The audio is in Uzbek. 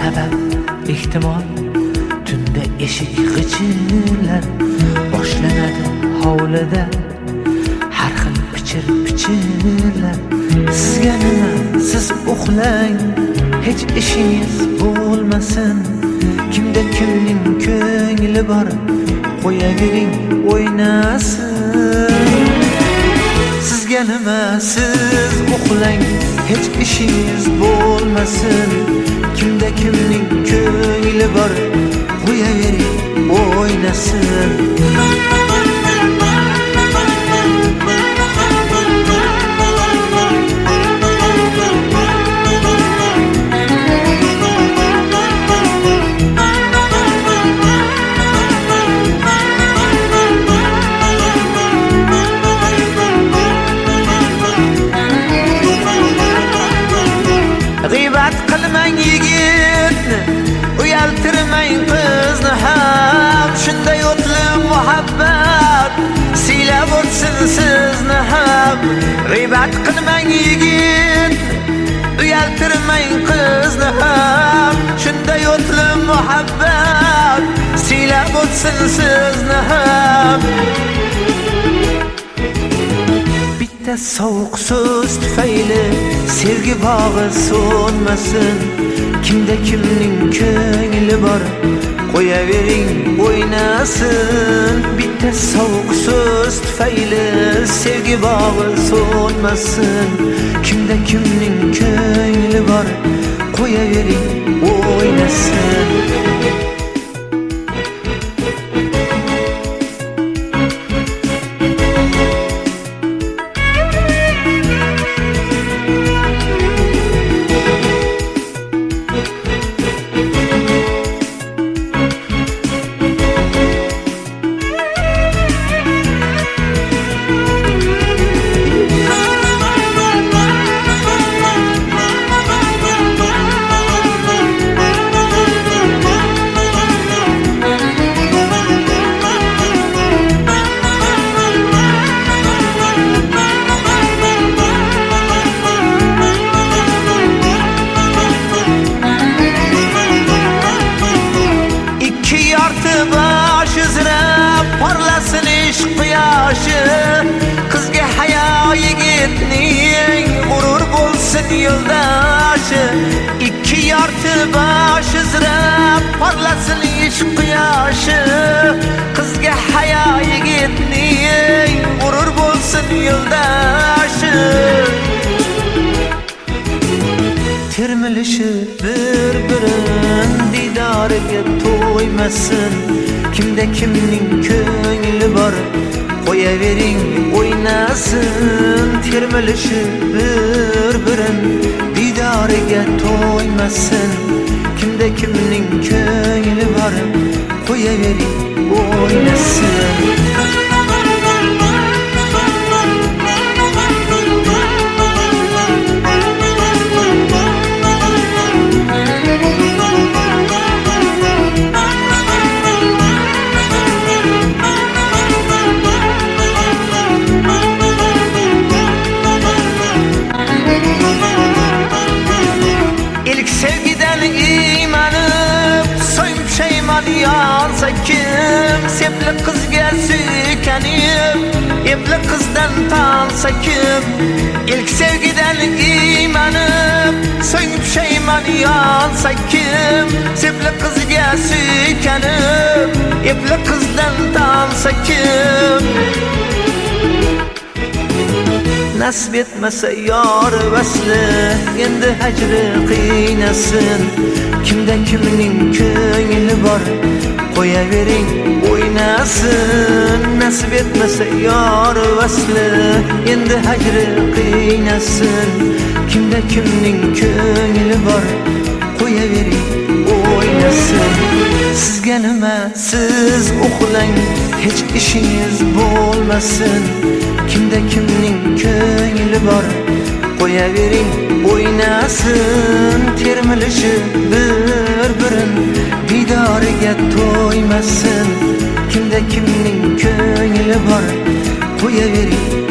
sabab ehtimol tunda eshik g'ijirlar boshlanadi hovlida har xil pichir-pichirlar. Sizga nima, siz uxlang, hech ishingiz bo'lmasin. Kimda kimning ko'ngli bor, qo'yavering o'ynasin. Sizga nima, siz uxlang, hech ishingiz bo'lmasin. Kimda kimning ko'ngli bor, qo'yavering o'ynasin. G'iybat qilmang yigitni, uyaltirmang qizni ham. Shunday o'tli muhabbat siylab o'tsin sizni ham. G'iybat qilmang yigitni, uyaltirmang qizni ham. Shunday o'tli muhabbat siylab o'tsin sizni ham. Bitta sovuq so'z tufayli sevgi bog'i so'nmasin. Kimda kimning ko'ngli bor, qo'yavering o'ynasin. Bitta sovuq so'z tufayli sevgi bog'i so'nmasin. Kimda kimning ko'ngli bor, qo'yavering o'ynasin. Bosh uzra porlasin ishq quyoshi. Qizga hayo yigitning g'urur bo'lsin yo'ldoshi. Ikki yorti bosh uzra porlasin ishq quyoshi. Qizga hayo yigitning g'urur bo'lsin yo'ldoshi. Termilishi bir-birin didoriga to'ymasin. Kimda kimning ko'ngli bor, qo'yavering o'ynasin. Termilishi bir-birin didoriga to'ymasin. Kimda kimning ko'ngli bor, qo'yavering o'ynasin. Sevgidan iymanib, so'ng pushaymon yonsa kim? Sepli qizga suykanib, epli qizdan tansa kim? İlk sevgidan iymanib, so'ng pushaymon yonsa kim? Sepli qizga suykanib, epli qizdan tansa kim? Nasib etmasa yor vasli, endi hajri qiynasin. Kimda kimning ko'ngli bor, qo'yavering o'ynasin. Nasib etmasa yor vasli, endi hajri qiynasin. Kimda kimning ko'ngli bor, qo'yavering o'ynasin. Sizga nima, siz uxlang, hech ishingiz bo'lmasin. Kimda kimning ko'ngli bor, qo'yavering o'ynasin. Termilishi bir-birin didoriga to'ymasin. Kimda kimning ko'ngli bor, qo'yavering